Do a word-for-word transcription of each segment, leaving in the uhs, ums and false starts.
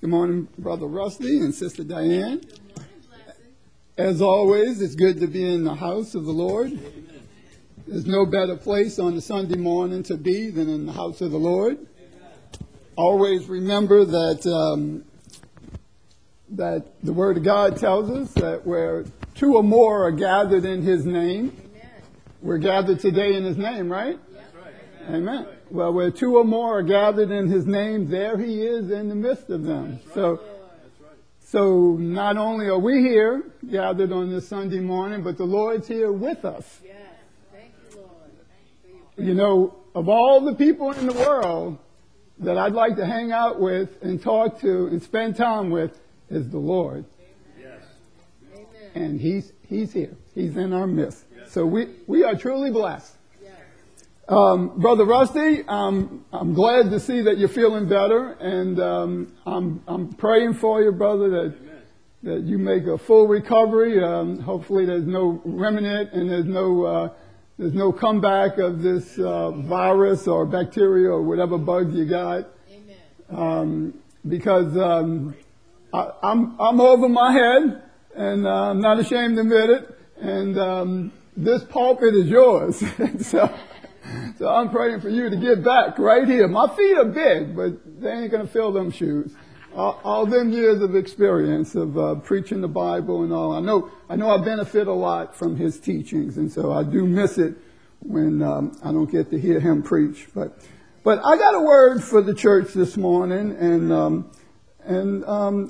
Good morning, Brother Rusty and Sister Diane. Good morning, blessing. As always, it's good to be in the house of the Lord. Amen. There's no better place on a Sunday morning to be than in the house of the Lord. Amen. Always remember that um, that the Word of God tells us that where two or more are gathered in His name, Amen. We're gathered today in His name, right? That's right. Amen. Amen. Well, where two or more are gathered in His name, there He is in the midst of them. That's so. Right. So not only are we here gathered on this Sunday morning, but the Lord's here with us. Yes. Thank you, Lord. Thank you. You know, of all the people in the world that I'd like to hang out with and talk to and spend time with is the Lord. Yes. Amen. And He's He's here. He's in our midst. Yes. So we, we are truly blessed. Yes. Um, Brother Rusty, um, I'm glad to see that you're feeling better, and um, I'm I'm praying for you, brother, that Amen. that you make a full recovery. Um, hopefully, there's no remnant and there's no uh, there's no comeback of this uh, virus or bacteria or whatever bug you got. Amen. Um, because um, I, I'm I'm over my head, and uh, I'm not ashamed to admit it. And um, this pulpit is yours, so. So I'm praying for you to get back right here. My feet are big, but they ain't going to fill them shoes. All, all them years of experience of uh, preaching the Bible and all. I know I know I benefit a lot from his teachings, and so I do miss it when um, I don't get to hear him preach. But but I got a word for the church this morning, and um, and um,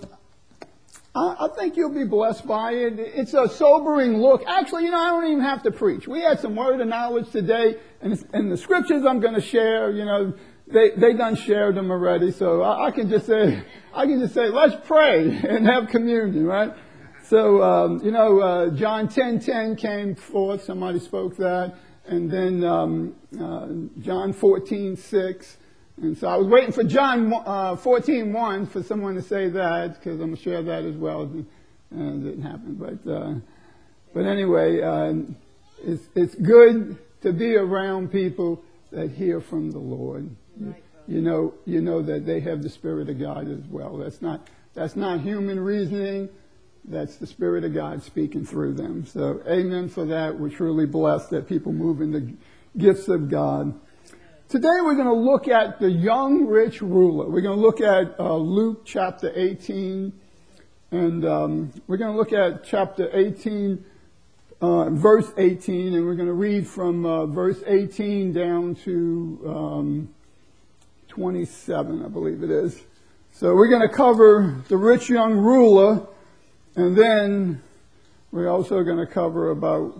I, I think you'll be blessed by it. It's a sobering look. Actually, you know, I don't even have to preach. We had some word of knowledge today. And, and the scriptures I'm going to share, you know, they, they done shared them already. So I, I can just say, I can just say, let's pray and have communion, right? So, um, you know, uh, John ten ten came forth. Somebody spoke that. And then um, uh, John fourteen six. And so I was waiting for John uh, fourteen one for someone to say that, because I'm going to share that as well. And it didn't happen. But, uh, but anyway, uh, it's, it's good to be around people that hear from the Lord. You, you know, you know that they have the Spirit of God as well. That's not that's not human reasoning. That's the Spirit of God speaking through them. So, amen for that. We're truly blessed that people move in the gifts of God. Today we're going to look at the young rich ruler. We're going to look at uh, Luke chapter eighteen, and um, we're going to look at chapter eighteen. Uh, verse eighteen, and we're going to read from uh, verse eighteen down to um, twenty-seven, I believe it is. So we're going to cover the rich young ruler, and then we're also going to cover about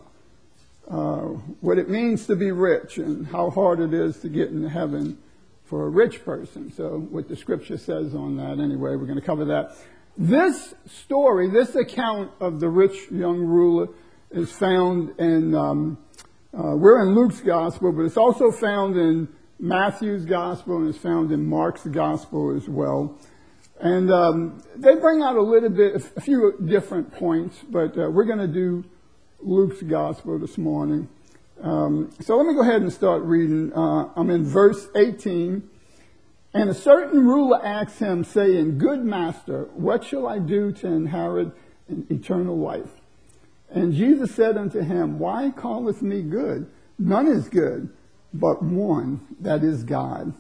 uh, what it means to be rich and how hard it is to get into heaven for a rich person. So what the scripture says on that, anyway, we're going to cover that. This story, this account of the rich young ruler is found in, um, uh, we're in Luke's gospel, but it's also found in Matthew's gospel, and it's found in Mark's gospel as well. And um, they bring out a little bit, a few different points, but uh, we're going to do Luke's gospel this morning. Um, so let me go ahead and start reading. Uh, I'm in verse eighteen. And a certain ruler asked him, saying, Good master, what shall I do to inherit eternal life? And Jesus said unto him, Why callest me good? None is good, but one, that is God.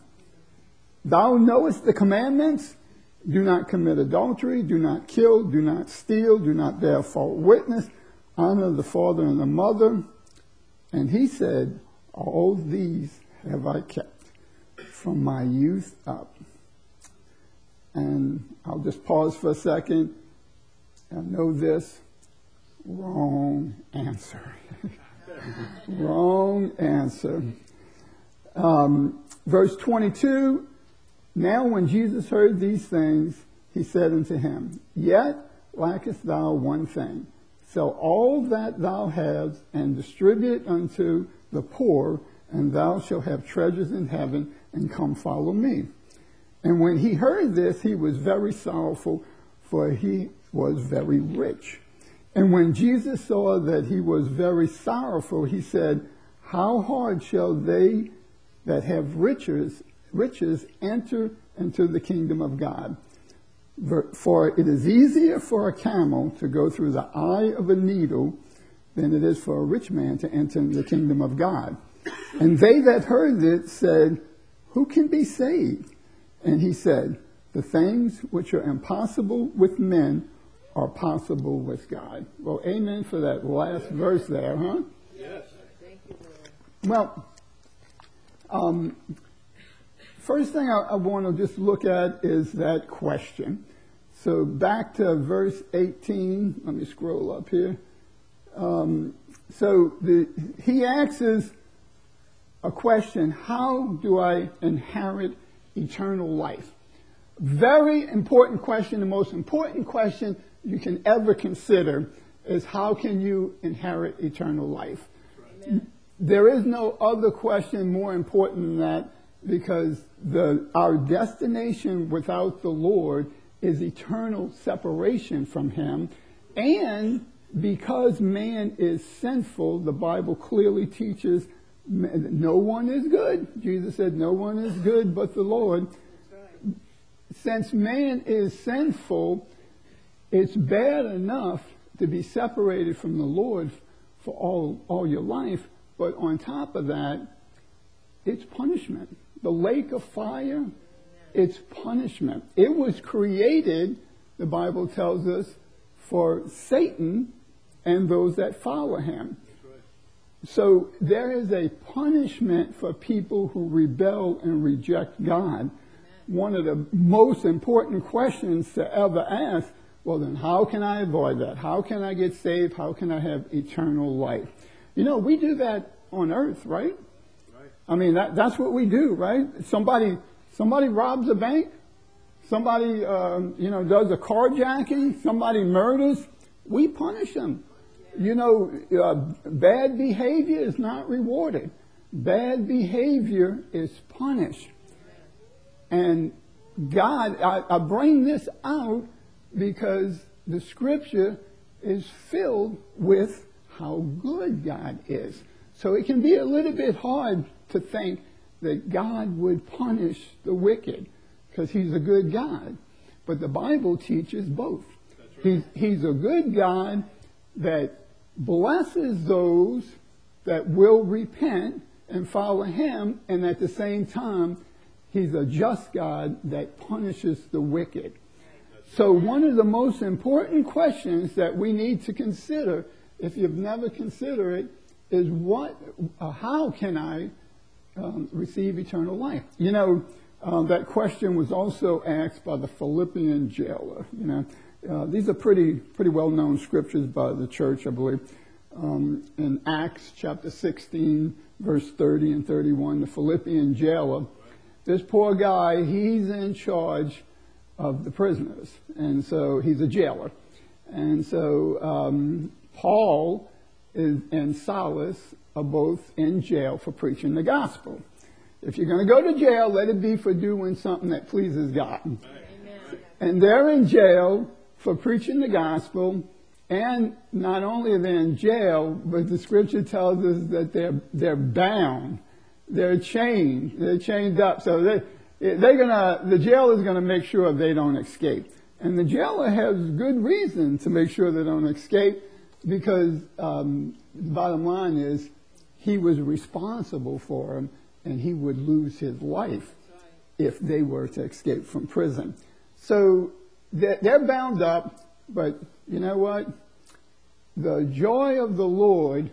Thou knowest the commandments. Do not commit adultery, do not kill, do not steal, do not bear false witness, honor the father and the mother. And he said, All these have I kept from my youth up. And I'll just pause for a second. I know this. Wrong answer. Wrong answer. Um, verse twenty-two, Now when Jesus heard these things, he said unto him, Yet lackest thou one thing. Sell all that thou hast, and distribute unto the poor, and thou shalt have treasures in heaven, and come follow me. And when he heard this, he was very sorrowful, for he was very rich. And when Jesus saw that he was very sorrowful, he said, How hard shall they that have riches riches enter into the kingdom of God? For it is easier for a camel to go through the eye of a needle than it is for a rich man to enter the kingdom of God. And they that heard it said, who can be saved? And he said, the things which are impossible with men are possible with God. Well, amen for that last verse there, huh? Yes. Thank you, Lord. Well, um, first thing I, I want to just look at is that question. So back to verse eighteen. Let me scroll up here. Um, so the, he asks a question, how do I inherit eternal life? Very important question. The most important question you can ever consider is how can you inherit eternal life? Amen. There is no other question more important than that, because the, our destination without the Lord is eternal separation from him. And because man is sinful, the Bible clearly teaches no one is good. Jesus said no one is good but the Lord. Right. Since man is sinful, it's bad enough to be separated from the Lord for all, all your life. But on top of that, it's punishment. The lake of fire, it's punishment. It was created, the Bible tells us, for Satan and those that follow him. So there is a punishment for people who rebel and reject God. Amen. One of the most important questions to ever ask, well then how can I avoid that? How can I get saved? How can I have eternal life? You know, we do that on earth, right? Right. I mean, that, that's what we do, right? Somebody, somebody robs a bank. Somebody, um, you know, does a carjacking. Somebody murders. We punish them. You know, uh, bad behavior is not rewarded. Bad behavior is punished. And God, I, I bring this out because the scripture is filled with how good God is. So it can be a little bit hard to think that God would punish the wicked because he's a good God. But the Bible teaches both. Right. He's, he's a good God that blesses those that will repent and follow him, and at the same time, he's a just God that punishes the wicked. So one of the most important questions that we need to consider, if you've never considered it, is what, uh, how can I um, receive eternal life? You know, uh, that question was also asked by the Philippian jailer, you know. Uh, these are pretty pretty well-known scriptures by the church, I believe. Um, in Acts chapter sixteen, verse thirty and thirty-one, the Philippian jailer, this poor guy, he's in charge of the prisoners. And so he's a jailer. And so um, Paul is, and Silas are both in jail for preaching the gospel. If you're going to go to jail, let it be for doing something that pleases God. Amen. And they're in jail for preaching the gospel, and not only are they in jail, but the scripture tells us that they're they're bound, they're chained, they're chained up. So they they're gonna the jailer is gonna make sure they don't escape, and the jailer has good reason to make sure they don't escape, because um, the bottom line is he was responsible for them, and he would lose his life if they were to escape from prison. So they're bound up, but you know what? The joy of the Lord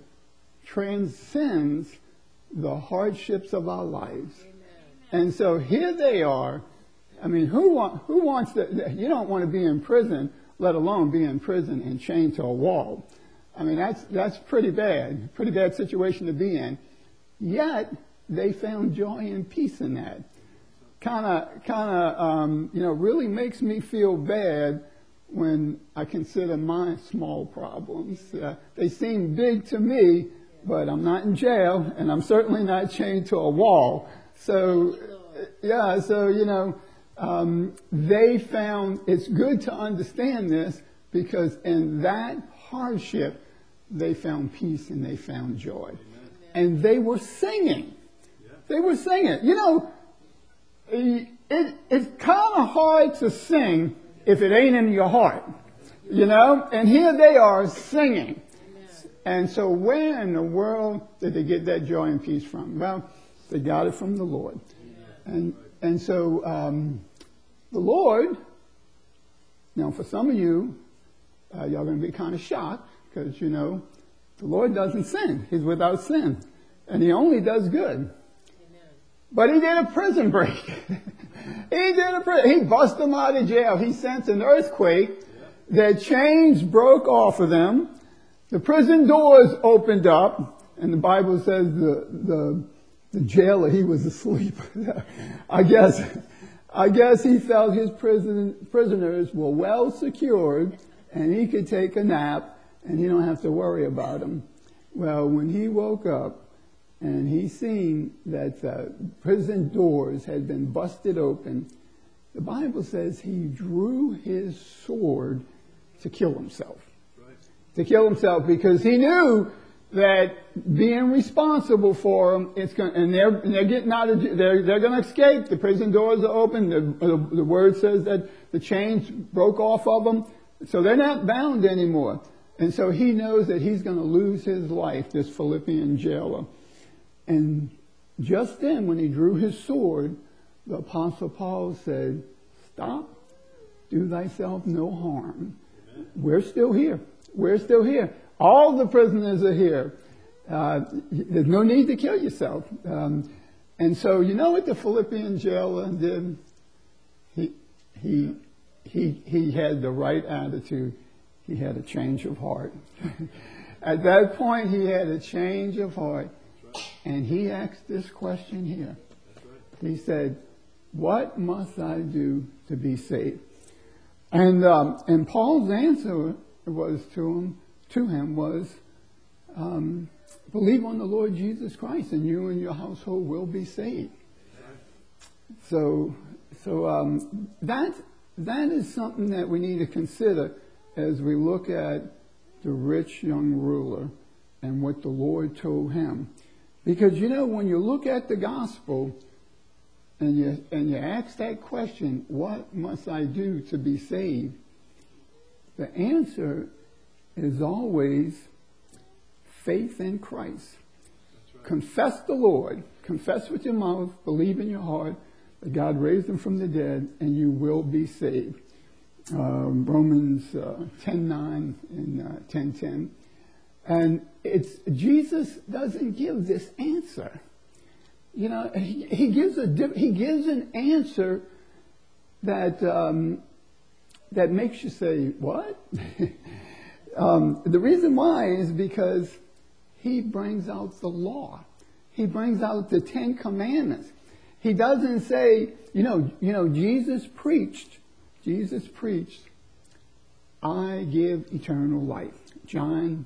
transcends the hardships of our lives. Amen. And so here they are. I mean, who want, who wants to, you don't want to be in prison, let alone be in prison and chained to a wall. I mean, that's, that's pretty bad, pretty bad situation to be in. Yet, they found joy and peace in that. Kind of, kind of, um, you know, really makes me feel bad when I consider my small problems. Uh, they seem big to me, but I'm not in jail, and I'm certainly not chained to a wall. So, yeah, so, you know, um, they found, it's good to understand this, because in that hardship, they found peace and they found joy. Amen. And they were singing. Yeah. They were singing. You know, It, it, it's kind of hard to sing if it ain't in your heart. You know? And here they are singing. And so where in the world did they get that joy and peace from? Well, they got it from the Lord. And and so um, the Lord, now for some of you, uh, y'all going to be kind of shocked because, you know, the Lord doesn't sin. He's without sin. And he only does good. Amen. But he did a prison break. he did a prison. He busted them out of jail. He sent an earthquake. Yeah. Their chains broke off of them. The prison doors opened up. And the Bible says the, the, the jailer, he was asleep. I guess, I guess he felt his prison, prisoners were well secured and he could take a nap and he don't have to worry about them. Well, when he woke up, and he seen that the prison doors had been busted open, the Bible says he drew his sword to kill himself. Right. To kill himself because he knew that being responsible for them, it's going, and they're and they're getting out of, they're they're going to escape. The prison doors are open. The, the the word says that the chains broke off of them, so they're not bound anymore. And so he knows that he's going to lose his life, this Philippian jailer. And just then, when he drew his sword, the Apostle Paul said, stop, do thyself no harm. Amen. We're still here. We're still here. All the prisoners are here. Uh, there's no need to kill yourself. Um, and so, you know what the Philippian jailer did? He, he, he, he had the right attitude. He had a change of heart. At that point, he had a change of heart. And he asked this question here. He said, what must I do to be saved? And um, and Paul's answer was to him, to him was, um, believe on the Lord Jesus Christ and you and your household will be saved. So so um, that that is something that we need to consider as we look at the rich young ruler and what the Lord told him. Because, you know, when you look at the gospel and you, and you ask that question, what must I do to be saved? The answer is always faith in Christ. Right. Confess the Lord. Confess with your mouth. Believe in your heart that God raised him from the dead and you will be saved. Um, Romans uh, ten nine and uh, ten ten. And it's Jesus doesn't give this answer. You know, he, he gives a he gives an answer that um, that makes you say, "What?" um, the reason why is because he brings out the law. He brings out the Ten Commandments. He doesn't say, you know, you know, Jesus preached. Jesus preached, "I give eternal life." John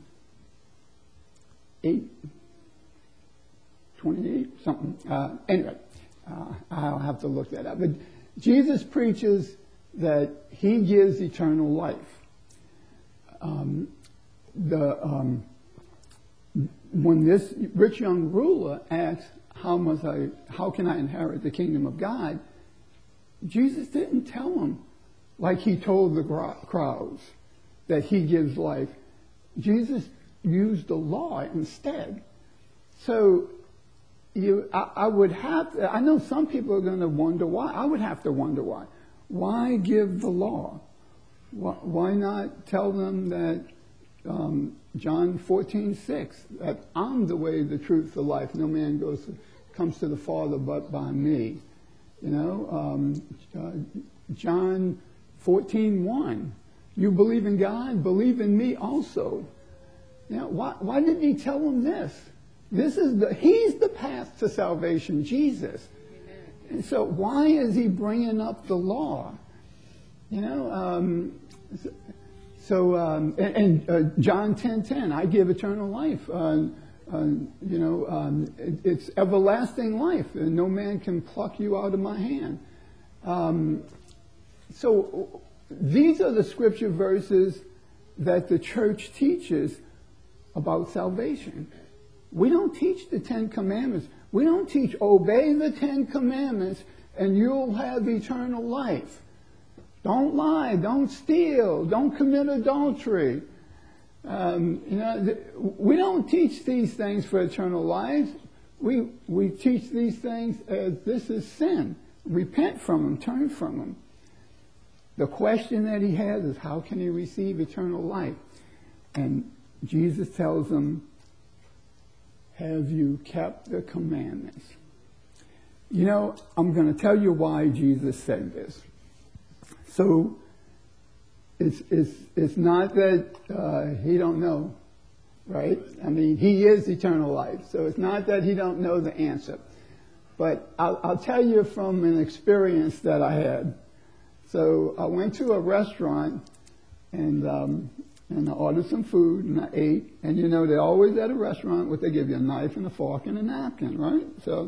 eight twenty-eight, something. Uh, anyway, uh, I'll have to look that up. But Jesus preaches that he gives eternal life. Um, the um, when this rich young ruler asked, "How must I? How can I inherit the kingdom of God?" Jesus didn't tell him like he told the crowds that he gives life. Jesus used the law instead. So you, I, I would have to, I know some people are going to wonder why. I would have to wonder why. Why give the law? Why, why not tell them that um, John fourteen six, that I'm the way, the truth, the life. No man goes to, comes to the Father but by me. You know, um, uh, John fourteen one, you believe in God, believe in me also. You know, why, why didn't he tell them this? This is the, he's the path to salvation, Jesus. Amen. And so why is he bringing up the law? You know, um, so, um, and, and uh, John ten ten, I give eternal life. Uh, uh, you know, um, it, it's everlasting life, and no man can pluck you out of my hand. Um, so these are the scripture verses that the church teaches about salvation. We don't teach the Ten Commandments. We don't teach obey the Ten Commandments and you'll have eternal life. Don't lie, don't steal, don't commit adultery. Um, you know, th- we don't teach these things for eternal life. We, we teach these things as this is sin. Repent from them, turn from them. The question that he has is, how can he receive eternal life? And Jesus tells him, have you kept the commandments? You know, I'm going to tell you why Jesus said this. So, it's, it's, it's not that uh, he don't know, right? I mean, he is eternal life. So it's not that he don't know the answer. But I'll, I'll tell you from an experience that I had. So I went to a restaurant and um, and I ordered some food and I ate. And you know, they're always at a restaurant what they give you, a knife and a fork and a napkin, right? So,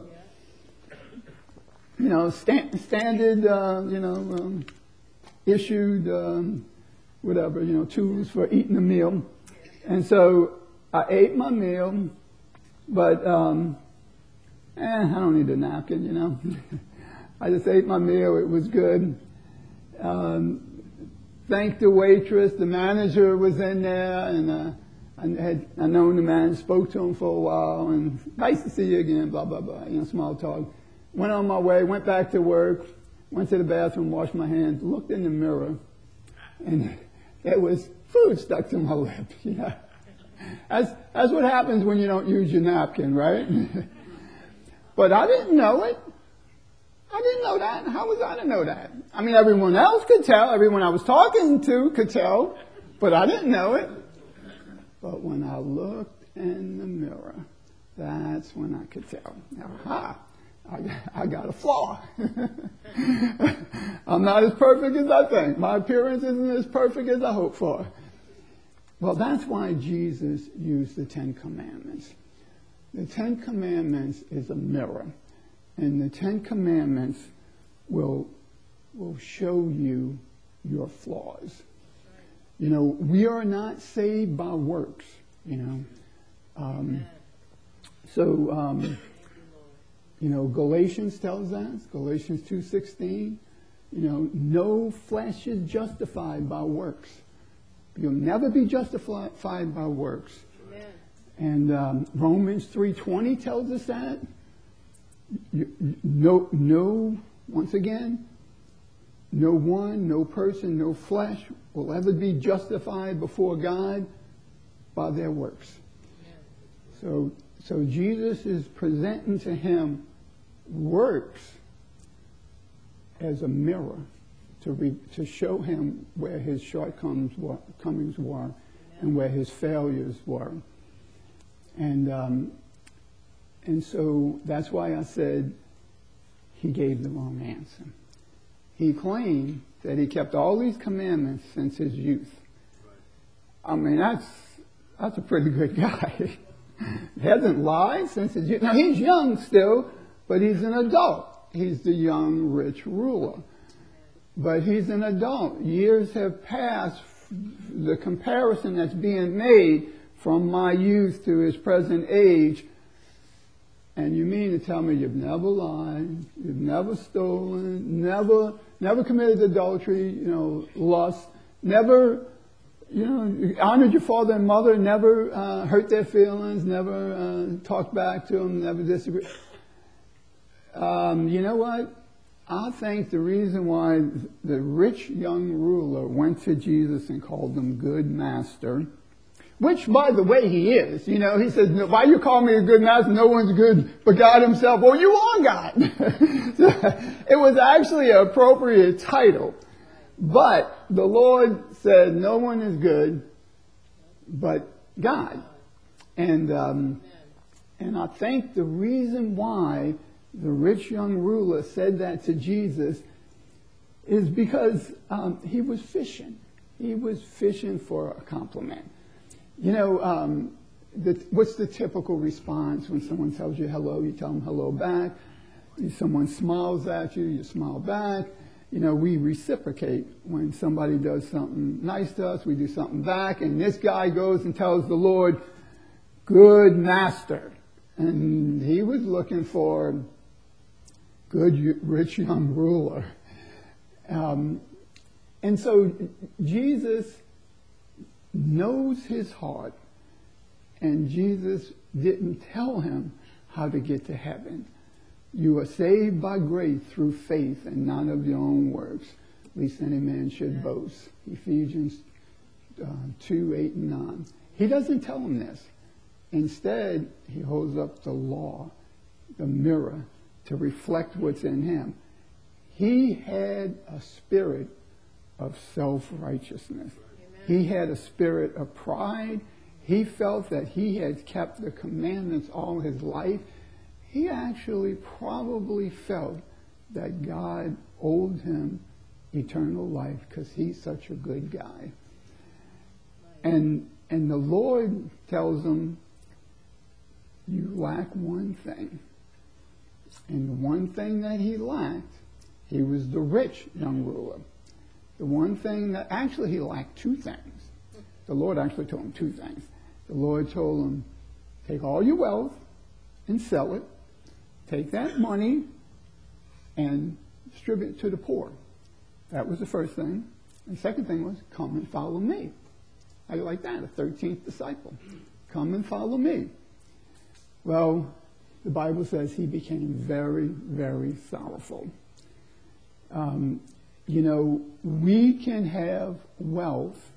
you know, stand, standard, uh, you know, um, issued, um, whatever, you know, tools for eating a meal. And so I ate my meal, but um, eh, I don't need a napkin, you know. I just ate my meal. It was good. Um, thanked the waitress. The manager was in there, and uh, I had I known the man, spoke to him for a while, and nice to see you again. Blah blah blah. You know, small talk. Went on my way. Went back to work. Went to the bathroom. Washed my hands. Looked in the mirror, and there was food stuck to my lip. You know, that's that's what happens when you don't use your napkin, right? But I didn't know it. I didn't know that. How was I to know that? I mean, everyone else could tell. Everyone I was talking to could tell. But I didn't know it. But when I looked in the mirror, that's when I could tell. Aha! I, I got a flaw. I'm not as perfect as I think. My appearance isn't as perfect as I hope for. Well, that's why Jesus used the Ten Commandments. The Ten Commandments is a mirror. And the Ten Commandments will, will show you your flaws. You know, we are not saved by works, you know. Um, so, um, you know, Galatians tells us, Galatians two sixteen, you know, no flesh is justified by works. You'll never be justified by works. Amen. And um, Romans three twenty tells us that. You, no, no, once again, no one, no person, no flesh will ever be justified before God by their works. So, so Jesus is presenting to him works as a mirror to re, to show him where his shortcomings were, comings were, and where his failures were, and. Um, And so that's why I said he gave the wrong answer. He claimed that he kept all these commandments since his youth. I mean, that's that's a pretty good guy. He hasn't lied since his youth. Now, he's young still, but he's an adult. He's the young, rich ruler. But he's an adult. Years have passed. The comparison that's being made from my youth to his present age. And you mean to tell me you've never lied, you've never stolen, never, never committed adultery, you know, lust, never, you know, honored your father and mother, never uh, hurt their feelings, never uh, talked back to them, never disagreed. Um, you know what? I think the reason why the rich young ruler went to Jesus and called him good master, which, by the way, he is. You know, he says, why you call me a good master? No one's good but God himself. Well, you are God. So it was actually an appropriate title. But the Lord said, no one is good but God. And, um, and I think the reason why the rich young ruler said that to Jesus is because um, he was fishing. He was fishing for a compliment. You know, um, the, what's the typical response when someone tells you hello? You tell them hello back. If someone smiles at you, you smile back. You know, we reciprocate. When somebody does something nice to us, we do something back. And this guy goes and tells the Lord, good master. And he was looking for good, rich young ruler. Um, And so Jesus knows his heart, and Jesus didn't tell him how to get to heaven. You are saved by grace through faith and not of your own works, least any man should boast. Ephesians uh, two, eight, and nine. He doesn't tell him this. Instead, he holds up the law, the mirror, to reflect what's in him. He had a spirit of self-righteousness. He had a spirit of pride. He felt that he had kept the commandments all his life. He actually probably felt that God owed him eternal life because he's such a good guy. And and the Lord tells him, you lack one thing. And the one thing that he lacked, he was the rich young ruler. The one thing that, actually he lacked two things. The Lord actually told him two things. The Lord told him, take all your wealth and sell it. Take that money and distribute it to the poor. That was the first thing. And the second thing was, come and follow me. How do you like that? A thirteenth disciple. Come and follow me. Well, the Bible says he became very, very sorrowful. Um, you know, we can have wealth,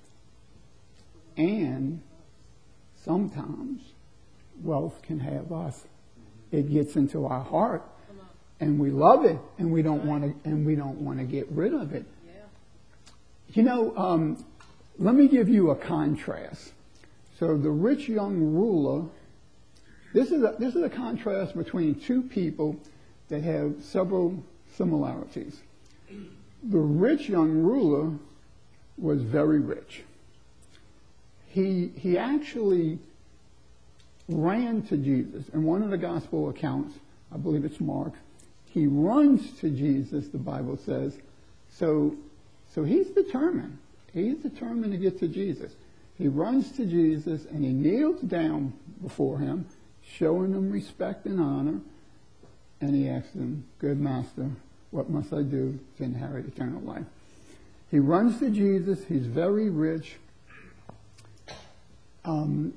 and sometimes wealth can have us. It gets into our heart, and we love it, and we don't want to, and we don't want to get rid of it. Yeah. You know, um, let me give you a contrast. So the rich young ruler. This is a, this is a contrast between two people that have several similarities. The rich young ruler was very rich. He he actually ran to Jesus. In one of the gospel accounts, I believe it's Mark, he runs to Jesus, the Bible says. So so he's determined. He's determined to get to Jesus. He runs to Jesus and he kneels down before him, showing him respect and honor, and he asks him, good master, what must I do to inherit eternal life? He runs to Jesus. He's very rich. Um,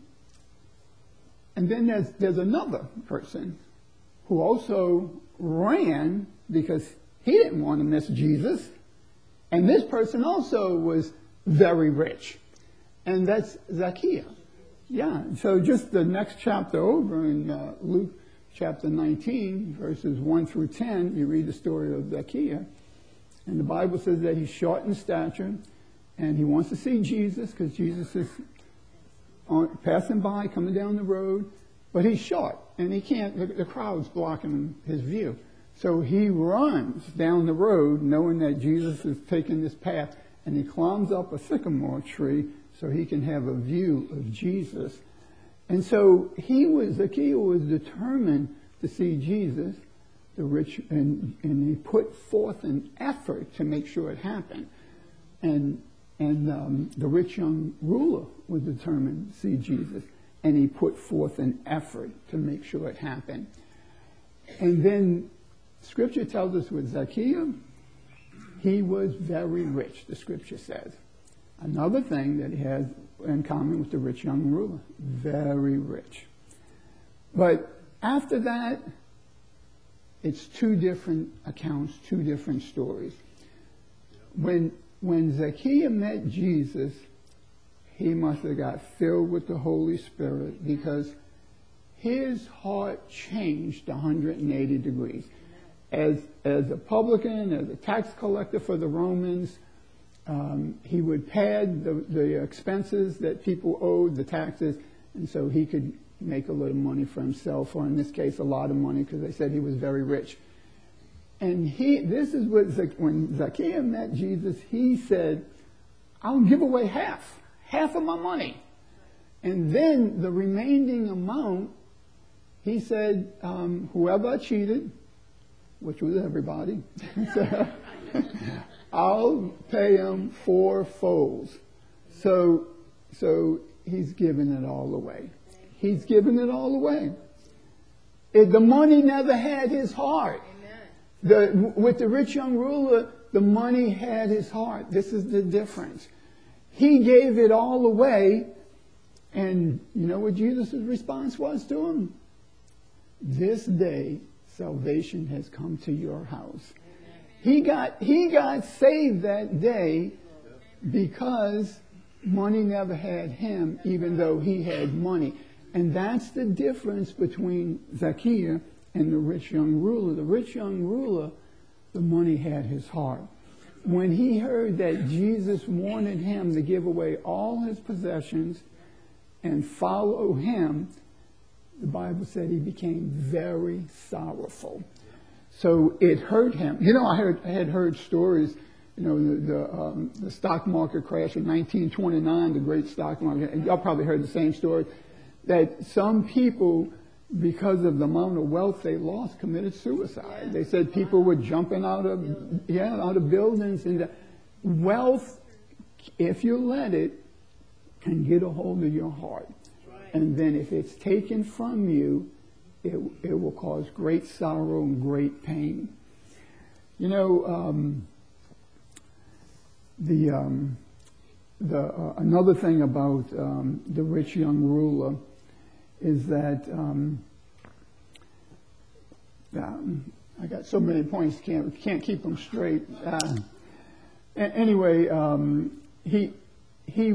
and then there's, there's another person who also ran because he didn't want to miss Jesus. And this person also was very rich. And that's Zacchaeus. Yeah, so just the next chapter over in uh, Luke chapter nineteen, verses one through ten, you read the story of Zacchaeus. And the Bible says that he's short in stature, and he wants to see Jesus because Jesus is on, passing by, coming down the road. But he's short, and he can't, the, the crowd's blocking his view. So he runs down the road knowing that Jesus is taking this path, and he climbs up a sycamore tree so he can have a view of Jesus. And so he was, Zacchaeus was determined to see Jesus, the rich, and, and he put forth an effort to make sure it happened. And, and um, the rich young ruler was determined to see Jesus, and he put forth an effort to make sure it happened. And then Scripture tells us with Zacchaeus, he was very rich, the Scripture says. Another thing that he has in common with the rich young ruler, very rich. But after that, it's two different accounts, two different stories. When, when Zacchaeus met Jesus, he must have got filled with the Holy Spirit because his heart changed one hundred eighty degrees. As, as a publican, as a tax collector for the Romans, Um, he would pad the, the expenses that people owed, the taxes, and so he could make a little money for himself, or in this case, a lot of money, because they said he was very rich. And he, this is what, when Zacchaeus met Jesus, he said, I'll give away half, half of my money. And then the remaining amount, he said, um, whoever I cheated, which was everybody, so, I'll pay him fourfold. So, so he's given it all away. He's given it all away. It, the money never had his heart. The, with the rich young ruler, the money had his heart. This is the difference. He gave it all away, and you know what Jesus' response was to him? This day, salvation has come to your house. He got, he got saved that day because money never had him, even though he had money. And that's the difference between Zacchaeus and the rich young ruler. The rich young ruler, the money had his heart. When he heard that Jesus wanted him to give away all his possessions and follow him, the Bible said he became very sorrowful. So it hurt him. You know, I heard I had heard stories. You know, the the, um, the stock market crash in nineteen twenty-nine, the great stock market. And y'all probably heard the same story. That some people, because of the amount of wealth they lost, committed suicide. They said people were jumping out of yeah out of buildings, and wealth, if you let it, can get a hold of your heart. And then if it's taken from you, it, it will cause great sorrow and great pain. You know, um, the um, the uh, another thing about um, the rich young ruler is that um, um, I got so many points, can't can't keep them straight. Uh, anyway, um, he he.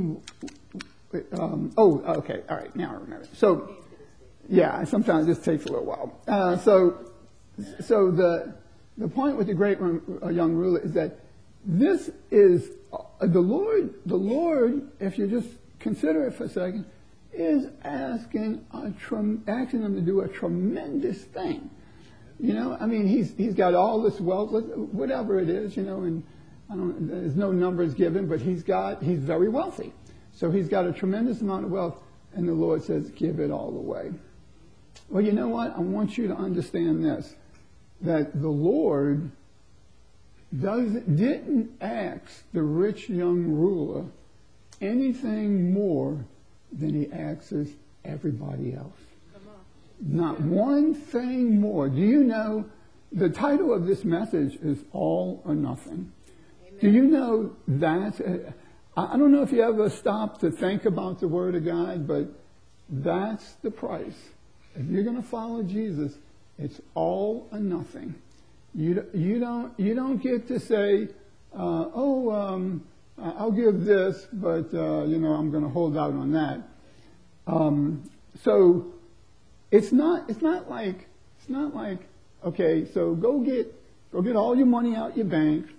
Um, oh, okay, all right, now I remember. So, yeah, sometimes this takes a little while. Uh, so, so the the point with the great young ruler is that this is uh, the Lord. The Lord, if you just consider it for a second, is asking a trem- asking him to do a tremendous thing. You know, I mean, he's he's got all this wealth, whatever it is, you know, and I don't. There's no numbers given, but he's got he's very wealthy. So he's got a tremendous amount of wealth, and the Lord says, give it all away. Well, you know what? I want you to understand this, that the Lord does, didn't ask the rich young ruler anything more than he asks everybody else. Not one thing more. Do you know, the title of this message is All or Nothing. Amen. Do you know that? Uh, I don't know if you ever stop to think about the Word of God, but that's the price. If you're going to follow Jesus, it's all or nothing. You, you, don't, you don't get to say, uh, oh, um, I'll give this, but, uh, you know, I'm going to hold out on that. Um, so it's not, it's not like, it's not like, okay, so go get, go get all your money out your bank.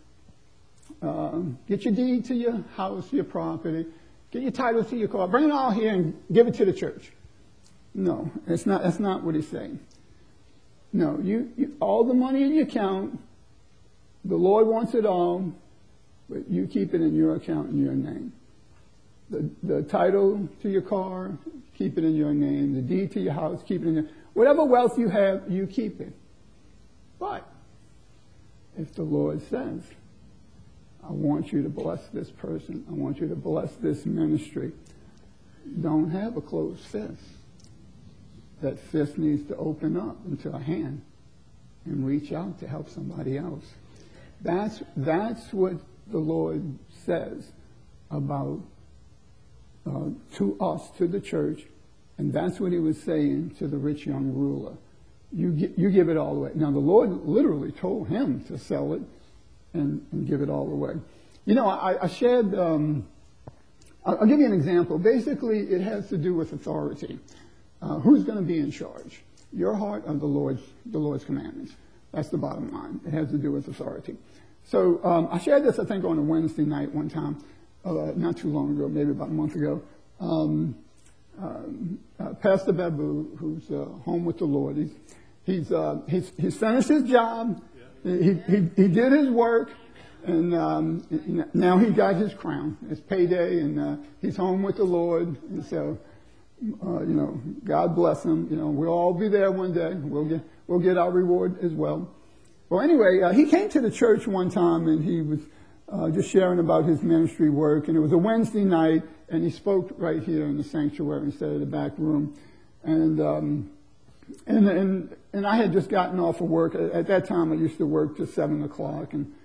Um, get your deed to your house, your property, get your title to your car, bring it all here and give it to the church. No, that's not, that's not what he's saying. No, you, you all the money in your account, the Lord wants it all, but you keep it in your account in your name. The, the title to your car, keep it in your name. The deed to your house, keep it in your, whatever wealth you have, you keep it. But if the Lord says, I want you to bless this person. I want you to bless this ministry. Don't have a closed fist. That fist needs to open up into a hand and reach out to help somebody else. That's, that's what the Lord says about uh, to us, to the church, and that's what he was saying to the rich young ruler. You, you give it all away. Now, the Lord literally told him to sell it And, and give it all away. You know, I, I shared, um, I'll, I'll give you an example. Basically, it has to do with authority. Uh, who's going to be in charge? Your heart or the Lord's, the Lord's commandments? That's the bottom line. It has to do with authority. So um, I shared this, I think, on a Wednesday night one time, uh, not too long ago, maybe about a month ago. Um, um, uh, Pastor Babu, who's uh, home with the Lord, he's, he's, uh, he's, he's finished his job. He, he, he did his work, and um, now he got his crown. It's payday, and uh, he's home with the Lord. And so, uh, you know, God bless him. You know, we'll all be there one day. We'll get we'll get our reward as well. Well, anyway, uh, he came to the church one time, and he was uh, just sharing about his ministry work. And it was a Wednesday night, and he spoke right here in the sanctuary instead of the back room. And um, And, and and I had just gotten off of work. At that time, I used to work till seven o'clock, and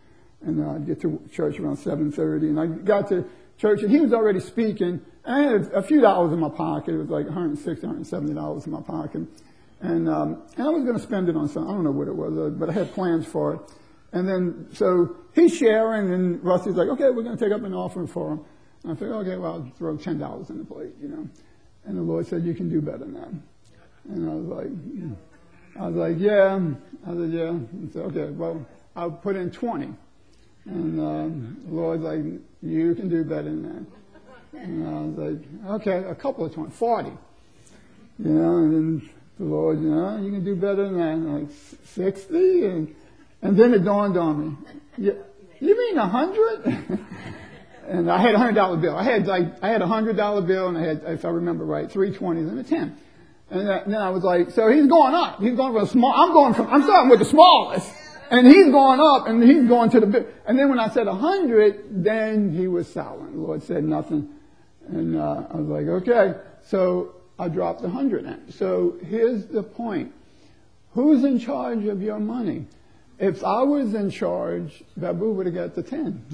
and uh, I'd get to church around seven thirty, and I got to church, and he was already speaking, and I had a, a few dollars in my pocket. It was like one hundred sixty dollars, one hundred seventy dollars in my pocket, and um, and I was going to spend it on something. I don't know what it was, uh, but I had plans for it. And then, so he's sharing, and Rusty's like, okay, we're going to take up an offering for him. And I figured, okay, well, I'll throw ten dollars in the plate, you know. And the Lord said, you can do better than that. And I was like, mm. I was like, yeah. I said, yeah. And said, okay, well, I'll put in twenty. And um, the Lord's like, you can do better than that. And I was like, okay, a couple of twenty, forty. You know, and then the Lord, you know, you can do better than that. And I'm like, sixty? And, and then it dawned on me, you, you mean a hundred? And I had a hundred dollar bill. I had like, I had a hundred dollar bill, and I had, if I remember right, three twenties and a ten. And then I was like, so he's going up. He's going from small. I'm going from, I'm starting with the smallest. And he's going up, and he's going to the big. And then when I said a hundred, then he was silent. The Lord said nothing. And uh, I was like, okay. So I dropped a hundred in. So here's the point. Who's in charge of your money? If I was in charge, Babu would have got the ten.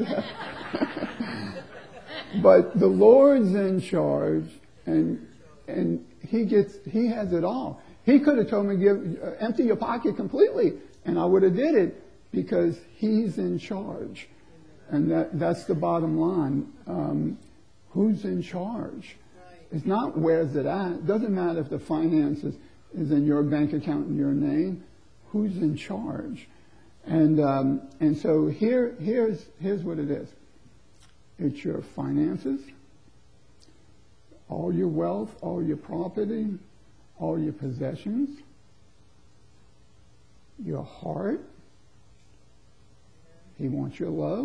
But the Lord's in charge, and and he gets he has it all. He could have told me, give uh, empty your pocket completely, and I would have did it, because he's in charge. And that that's the bottom line. Um, who's in charge? It's not where's it at. It doesn't matter if the finances is in your bank account in your name. Who's in charge? And um, and so here here's here's what it is. It's your finances, all your wealth, all your property, all your possessions, your heart. He wants your love.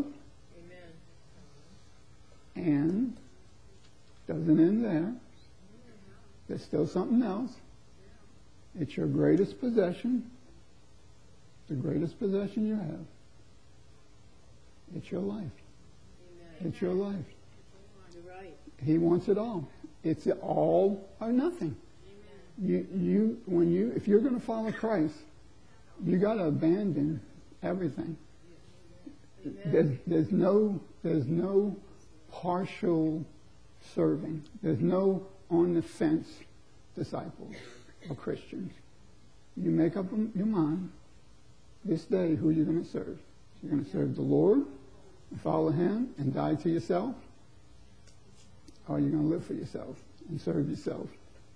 Amen. And doesn't end there. There's still something else. It's your greatest possession. The greatest possession you have. It's your life. Amen. It's your life. You're right. He wants it all. It's all or nothing. Amen. You, you, when you, if you're going to follow Christ, you got to abandon everything. There's, there's no, there's no partial serving. There's no on the fence disciples or Christians. You make up your mind this day who you're going to serve. You're going to serve the Lord and follow Him and die to yourself, or you're going to live for yourself and serve yourself.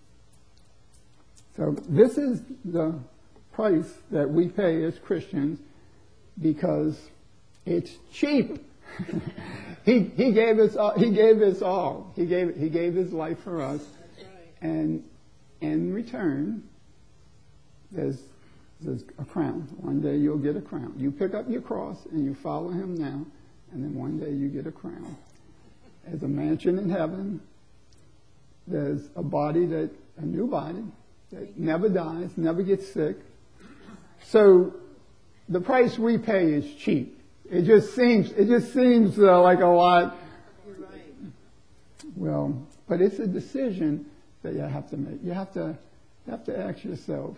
So this is the price that we pay as Christians, because it's cheap. he he gave us all, he gave us all. He gave he gave His life for us, and in return, there's there's a crown. One day you'll get a crown. You pick up your cross and you follow Him now, and then one day you get a crown. There's a mansion in heaven. There's a body that a new body that never dies, never gets sick. So the price we pay is cheap. It just seems it just seems uh, like a lot. You're right. Well, but it's a decision that you have to make. You have to you have to ask yourself,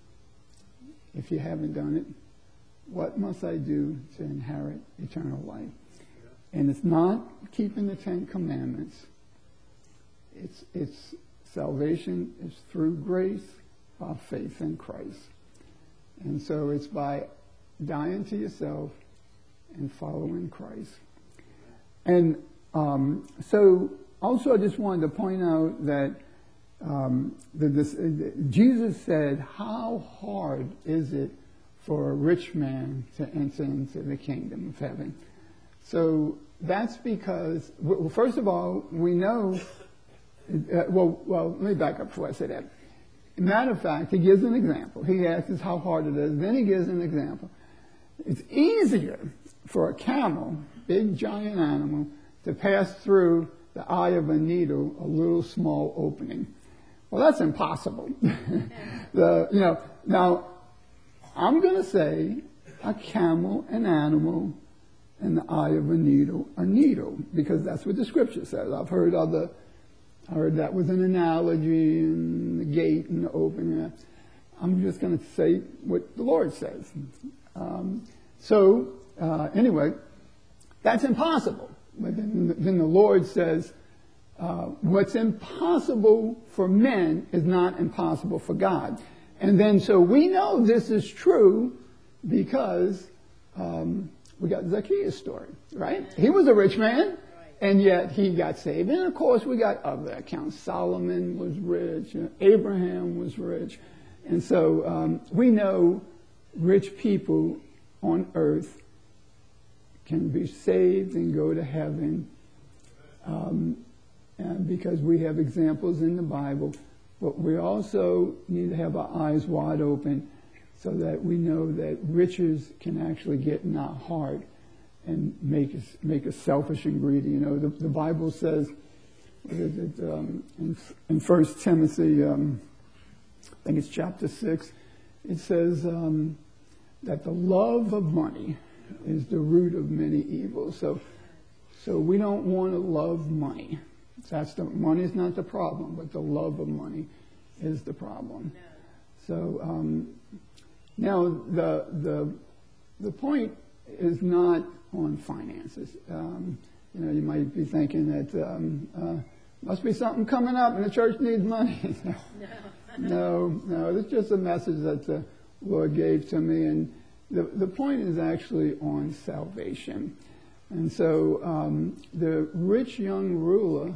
if you haven't done it, what must I do to inherit eternal life? And it's not keeping the Ten Commandments. It's it's salvation is through grace by faith in Christ. And so it's by dying to yourself and following Christ. And um, so also I just wanted to point out that um, the, this, uh, Jesus said, how hard is it for a rich man to enter into the kingdom of heaven? So that's because, well, first of all, we know, uh, well, well, let me back up before I say that. Matter of fact, he gives an example. He asks us how hard it is. Then he gives an example. It's easier for a camel, big giant animal, to pass through the eye of a needle, a little small opening. Well, that's impossible. the, you know, now, I'm going to say a camel, an animal, and the eye of a needle, a needle, because that's what the scripture says. I've heard other, I heard that was an analogy, and the gate and the opening. I'm just going to say what the Lord says. Um, so uh, anyway, that's impossible. But then, then the Lord says, uh, what's impossible for men is not impossible for God. And then so we know this is true because um, we got Zacchaeus' story, right? He was a rich man, and yet he got saved. And of course, we got other accounts. Solomon was rich, you know, Abraham was rich. And so um, we know rich people on earth can be saved and go to heaven um, and because we have examples in the Bible. But we also need to have our eyes wide open so that we know that riches can actually get in our heart and make us make us selfish and greedy. You know, the, the Bible says, what is it, um, in, in First Timothy, um, I think it's chapter six, it says um, that the love of money is the root of many evils. So, so we don't want to love money. That's the money is not the problem, but the love of money is the problem. So um, now the the the point is not on finances. Um, you know, you might be thinking that um, uh, must be something coming up, and the church needs money. no, no, no. It's just a message that the Lord gave to me, and the the point is actually on salvation. And so um, the rich young ruler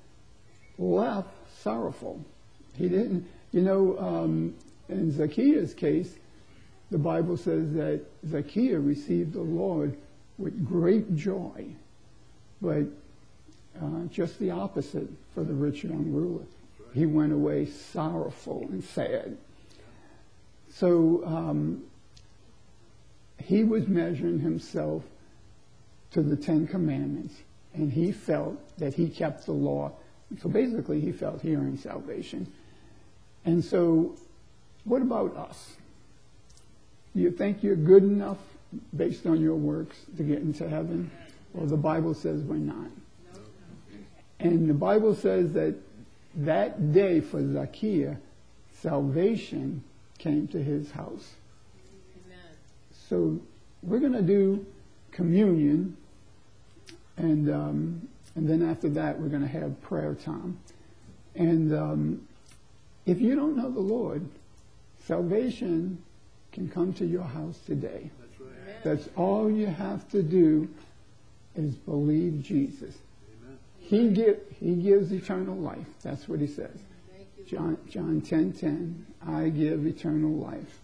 left sorrowful. He didn't, you know, um, in Zacchaeus' case, the Bible says that Zacchaeus received the Lord with great joy, but uh, just the opposite for the rich young ruler. He went away sorrowful and sad. So um, he was measuring himself to the Ten Commandments, and he felt that he kept the law. So basically, he felt he earned salvation. And so, what about us? Do you think you're good enough based on your works to get into heaven? Well, the Bible says we're not. And the Bible says that that day for Zacchaeus, salvation came to his house. Amen. So we're going to do communion, and um, and then after that we're going to have prayer time. And um, if you don't know the Lord, salvation can come to your house today. That's right. That's all you have to do is believe Jesus. Amen. He give He gives eternal life. That's what he says. John John ten ten. I give eternal life.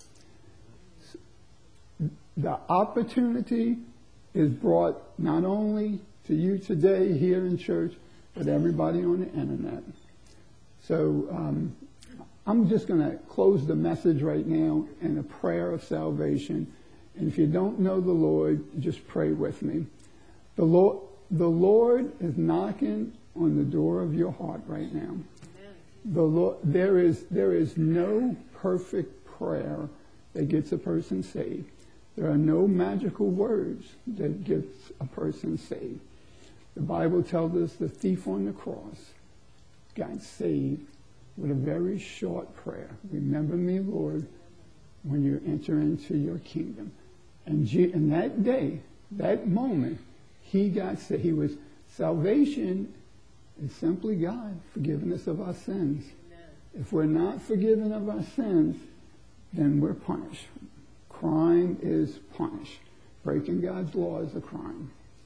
The opportunity is brought not only to you today here in church, but everybody on the internet. So um, I'm just going to close the message right now in a prayer of salvation. And if you don't know the Lord, just pray with me. The Lord, the Lord is knocking on the door of your heart right now. The Lord, there is there is no perfect prayer that gets a person saved. There are no magical words that gets a person saved. The Bible tells us the thief on the cross got saved with a very short prayer. Remember me, Lord, when you enter into your kingdom. And in that day, that moment, he got saved. He was, salvation is simply God forgiving us of our sins. Amen. If we're not forgiven of our sins, then we're punished. Crime is punished. Breaking God's law is a crime.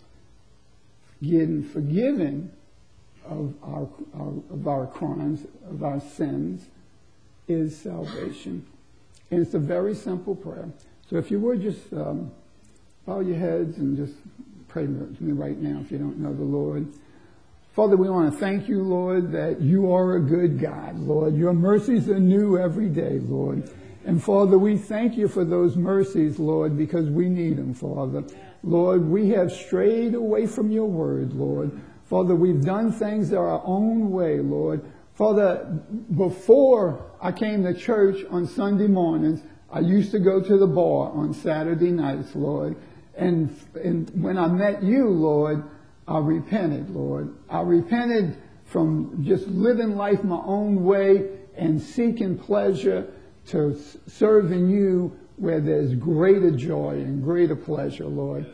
Getting forgiven of our, our of our crimes, of our sins, is salvation. And it's a very simple prayer. So if you would just um, bow your heads and just pray to me right now if you don't know the Lord. Father, we want to thank you, Lord, that you are a good God, Lord. Your mercies are new every day, Lord. And Father, we thank you for those mercies, Lord, because we need them, Father. Lord, we have strayed away from your word, Lord. Father, we've done things our own way, Lord. Father, before I came to church on Sunday mornings, I used to go to the bar on Saturday nights, Lord. And, and when I met you, Lord, I repented, Lord. I repented from just living life my own way and seeking pleasure to serving you where there's greater joy and greater pleasure, Lord.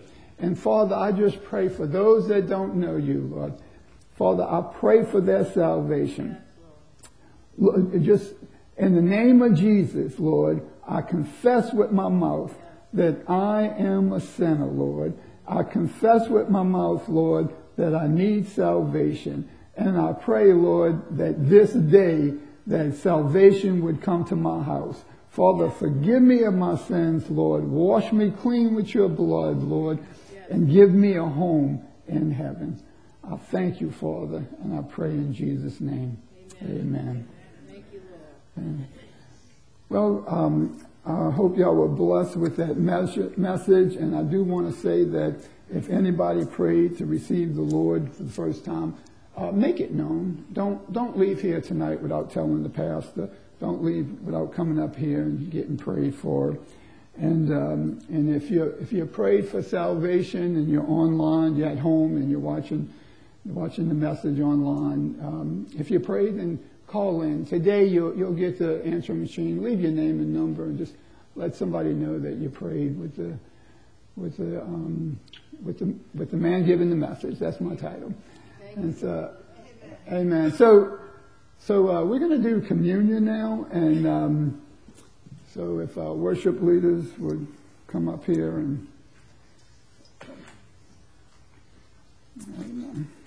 And Father, I just pray for those that don't know you, Lord. Father, I pray for their salvation. Lord, just in the name of Jesus, Lord, I confess with my mouth that I am a sinner, Lord. I confess with my mouth, Lord, that I need salvation. And I pray, Lord, that this day that salvation would come to my house. Father, forgive me of my sins, Lord. Wash me clean with your blood, Lord, and give me a home in heaven. I thank you, Father, and I pray in Jesus' name. Amen. Amen. Thank you, Lord. Amen. Well, um, I hope y'all were blessed with that mes- message, and I do want to say that if anybody prayed to receive the Lord for the first time, uh, make it known. Don't don't leave here tonight without telling the pastor. Don't leave without coming up here and getting prayed for. And um, and if you if you prayed for salvation and you're online, you're at home and you're watching you're watching the message online, um, if you prayed, then call in. Today you'll you'll get the answering machine. Leave your name and number and just let somebody know that you prayed with the with the um, with the with the man giving the message. That's my title. And so, amen. So so uh, we're going to do communion now, and um, so if our worship leaders would come up here and. Amen.